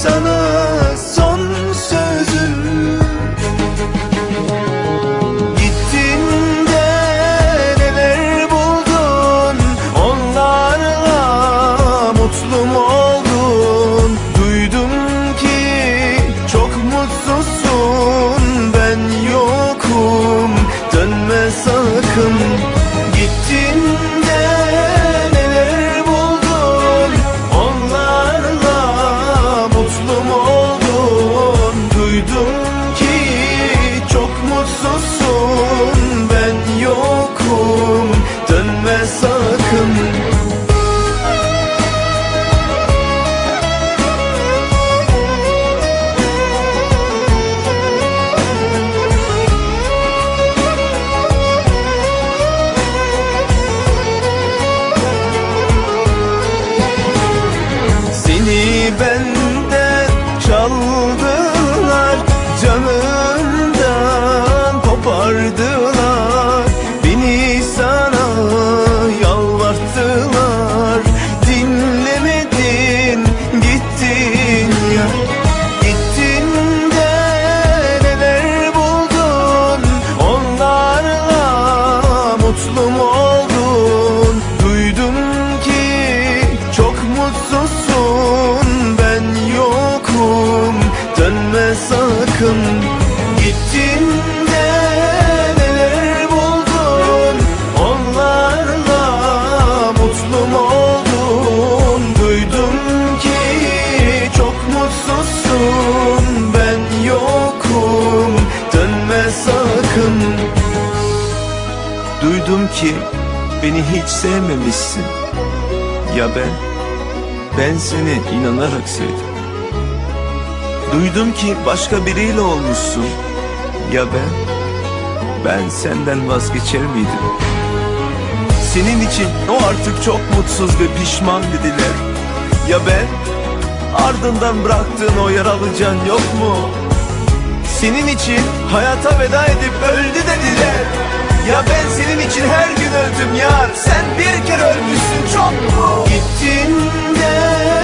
sana son sözüm. Gittin de neler buldun, onlarla mutlu mu oldun? Duydum ki çok mutsuzsun, ben yokum, dönme sakın. Gittin de neler buldun, onlarla mutlu mu oldun? Duydum ki çok mutsuzsun, ben yokum, dönme sakın. Seni benden çaldılar, canımdan kopardılar, beni sana yalvarttılar, dinlemedin, gittin ya. Gittin de neler buldun, onlarla mutlu mu oldun? Duydum ki çok mutsuzsun, ben yokum, dönme sakın. Gittin de neler buldun, onlarla mutlu mu oldun? Duydum ki çok mutsuzsun, ben yokum, dönme sakın. Duydum ki beni hiç sevmemişsin. Ya ben seni inanarak sevdim. Duydum ki başka biriyle olmuşsun. Ya ben senden vazgeçer miydim? Senin için o artık çok mutsuz ve pişman dediler. Ya ardından bıraktığın o yaralı can yok mu? Senin için hayata veda edip öldü dediler. Ya ben senin için her gün öldüm yar, sen bir kere ölmüşsün çok mu? Gittin de